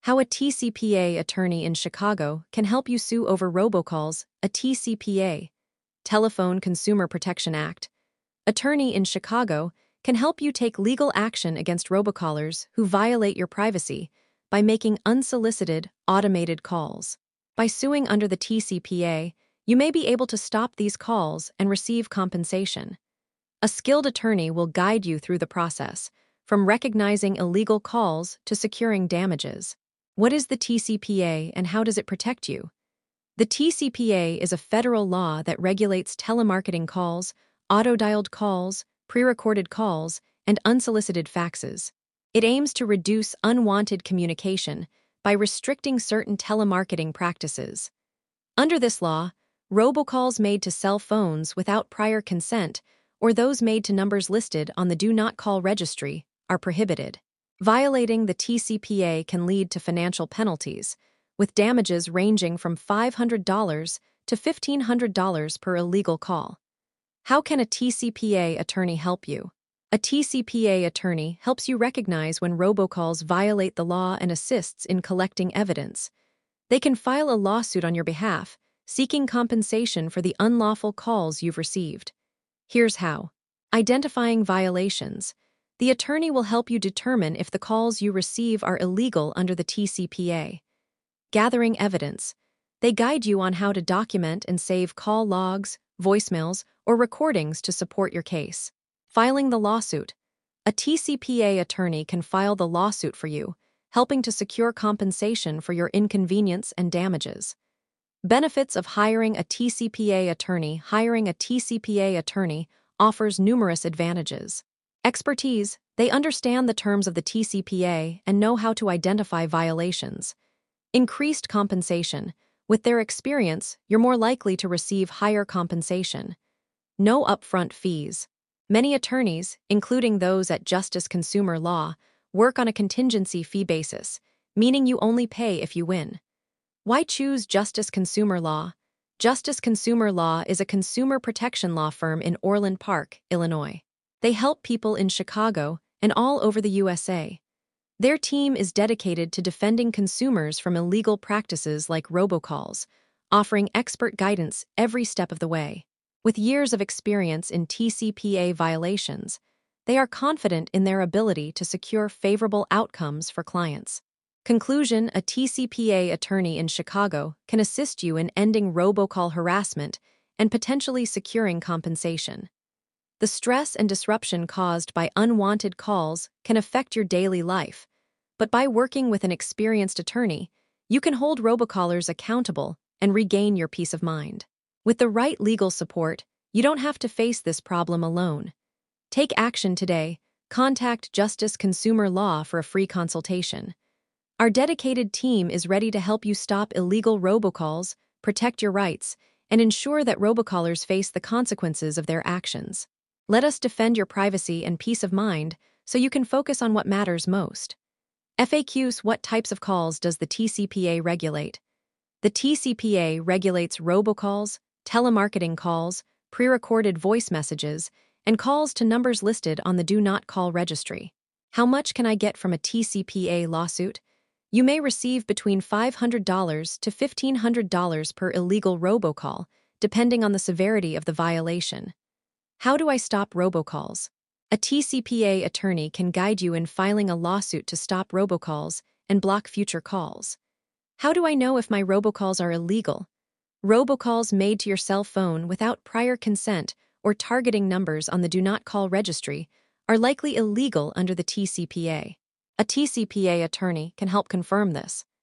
How a TCPA attorney in Chicago can help you sue over robocalls. A TCPA, Telephone Consumer Protection Act, attorney in Chicago can help you take legal action against robocallers who violate your privacy by making unsolicited, automated calls. By suing under the TCPA, you may be able to stop these calls and receive compensation. A skilled attorney will guide you through the process, from recognizing illegal calls to securing damages. What is the TCPA and how does it protect you? The TCPA is a federal law that regulates telemarketing calls, auto-dialed calls, pre-recorded calls, and unsolicited faxes. It aims to reduce unwanted communication by restricting certain telemarketing practices. Under this law, robocalls made to cell phones without prior consent or those made to numbers listed on the Do Not Call registry are prohibited. Violating the TCPA can lead to financial penalties, with damages ranging from $500 to $1,500 per illegal call. How can a TCPA attorney help you? A TCPA attorney helps you recognize when robocalls violate the law and assists in collecting evidence. They can file a lawsuit on your behalf, seeking compensation for the unlawful calls you've received. Here's how. Identifying violations. The attorney will help you determine if the calls you receive are illegal under the TCPA. Gathering evidence. They guide you on how to document and save call logs, voicemails, or recordings to support your case. Filing the lawsuit. A TCPA attorney can file the lawsuit for you, helping to secure compensation for your inconvenience and damages. Benefits of hiring a TCPA attorney. Hiring a TCPA attorney offers numerous advantages. Expertise. They understand the terms of the TCPA and know how to identify violations. Increased compensation. With their experience, you're more likely to receive higher compensation. No upfront fees. Many attorneys, including those at Justice Consumer Law, work on a contingency fee basis, meaning you only pay if you win. Why choose Justice Consumer Law? Justice Consumer Law is a consumer protection law firm in Orland Park, Illinois. They help people in Chicago and all over the USA. Their team is dedicated to defending consumers from illegal practices like robocalls, offering expert guidance every step of the way. With years of experience in TCPA violations, they are confident in their ability to secure favorable outcomes for clients. Conclusion: a TCPA attorney in Chicago can assist you in ending robocall harassment and potentially securing compensation. The stress and disruption caused by unwanted calls can affect your daily life, but by working with an experienced attorney, you can hold robocallers accountable and regain your peace of mind. With the right legal support, you don't have to face this problem alone. Take action today. Contact Justice Consumer Law for a free consultation. Our dedicated team is ready to help you stop illegal robocalls, protect your rights, and ensure that robocallers face the consequences of their actions. Let us defend your privacy and peace of mind so you can focus on what matters most. FAQs: what types of calls does the TCPA regulate? The TCPA regulates robocalls, telemarketing calls, pre-recorded voice messages, and calls to numbers listed on the Do Not Call registry. How much can I get from a TCPA lawsuit? You may receive between $500 to $1,500 per illegal robocall, depending on the severity of the violation. How do I stop robocalls? A TCPA attorney can guide you in filing a lawsuit to stop robocalls and block future calls. How do I know if my robocalls are illegal? Robocalls made to your cell phone without prior consent or targeting numbers on the Do Not Call registry are likely illegal under the TCPA. A TCPA attorney can help confirm this.